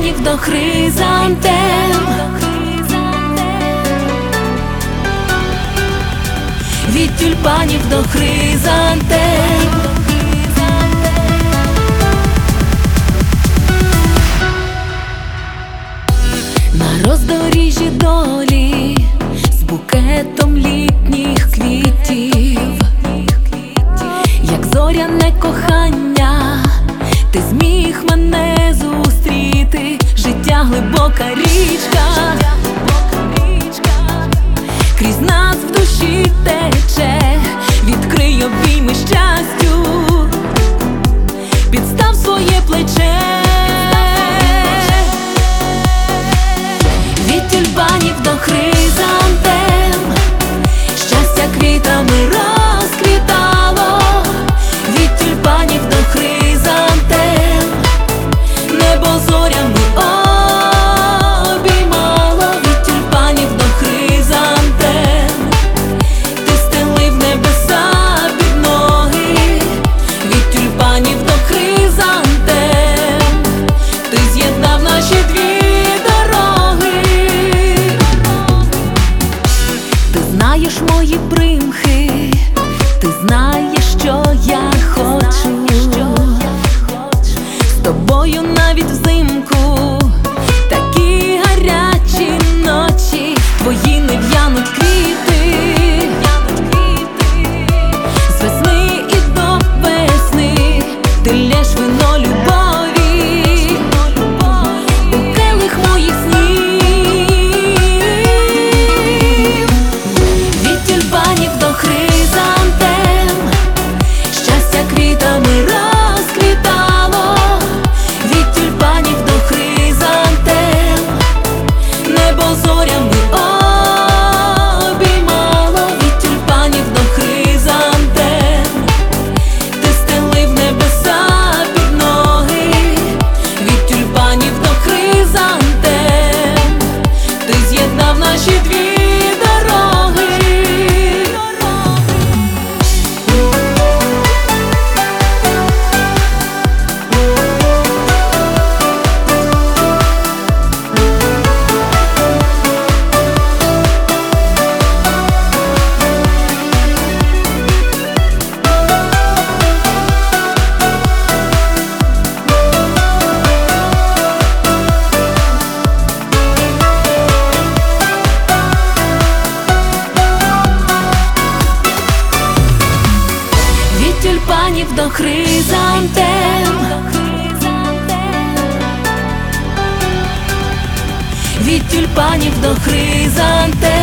тюльпанів до хризантем, від тюльпанів до хризантем. На роздоріжжі долі з букетом літніх квітів, як зоряне кохання, ти зміг мене зустріти. Життя глибока річка, крізь нас в душі тече. Відкрий обійми щастю, підстав своє плече. Від тюльпанів до хризантем, щастя квітами розквітало. Від тюльпанів до хризантем, небо зорями обіймало. Від тюльпанів до хризантем, ти стелив небеса під ноги. Від тюльпанів до хризантем, ти з'єднав наші дві дороги. Ти знаєш мої примхи, ти знаєш, що я хочу. З тобою навіть взимку такі гарячі ночі. Твої не в'януть квіти, з весни і до весни. Ти лєш вино любові у келих моїх снів. Від тюльпанів до хризантем, щастя квітами розквітало. Від тюльпанів до хризантем, небо зорями обіймало. Від тюльпанів до хризантем, ти стелив небеса під ноги. Від тюльпанів до хризантем, ти з'єднав наші дві дороги. Від тюльпанів до хризантем, від тюльпанів до хризантем.